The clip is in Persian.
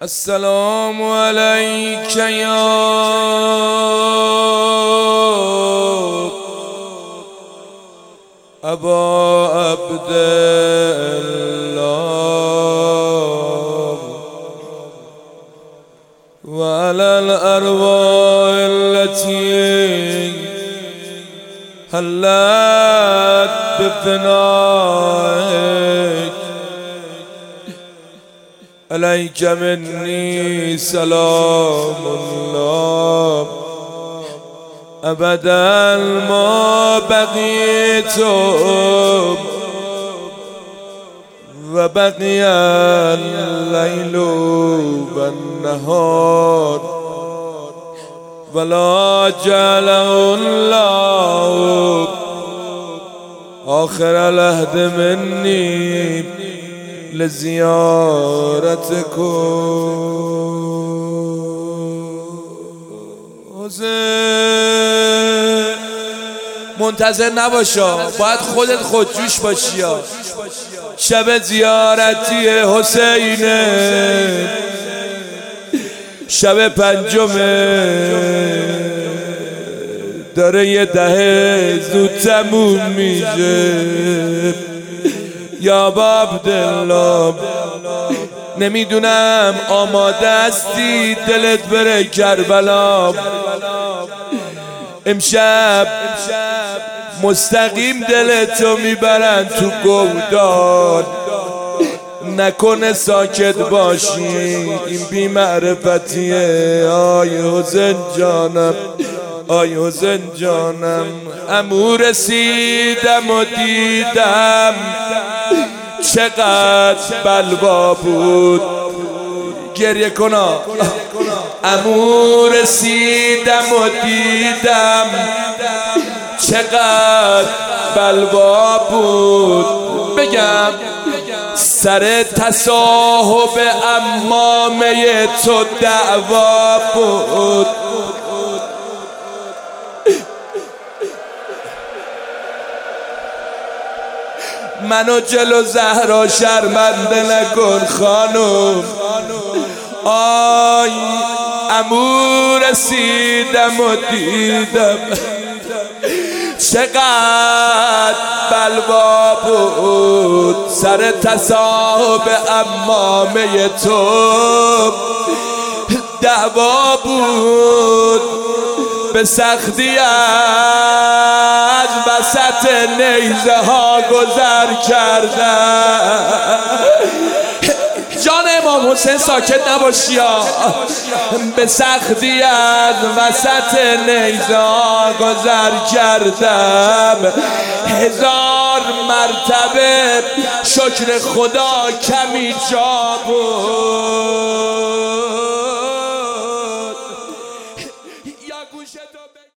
السلام عليك يا أبا عبد الله وعلى الأرواح التي هلت بفنائك عليك مني سلام الله أبدا ما بقيت وبقي الليل والنهار ولا جعله الله آخر العهد مني لزیارتکم. منتظر نباشا، باید خودت خودجوش باشی. شب زیارتی حسینه، شب پنجمه، داره یه دهه زود تموم میشه. یا ابا عبدالله، نمیدونم آماده هستی دلت بره کربلا. امشب مستقیم دلتو میبرن تو گودان، نکنه ساکت باشی، این بی معرفتیه. آی حسین جانم، آی حسین جانم، عمو رسیدم و دیدم چقدر بلوا بود. گریه کنا. عمو رسیدم و دیدم چقدر بلوا بود. بگم سر تصاحب عمامه تو دعوا بود. منو جلو زهرا شرمنده نکن خانم. آی عمو رسیدم و دیدم چقدر بلوا بود. سر تصاحب عمامه تو دعوا بود. به سختی از وسط نیزه ها گذر کردم. جان امام حسین ساکت نباشی. به سختی از وسط نیزه ها گذر کردم. 1000 مرتبه شکر خدا کمی جا بود.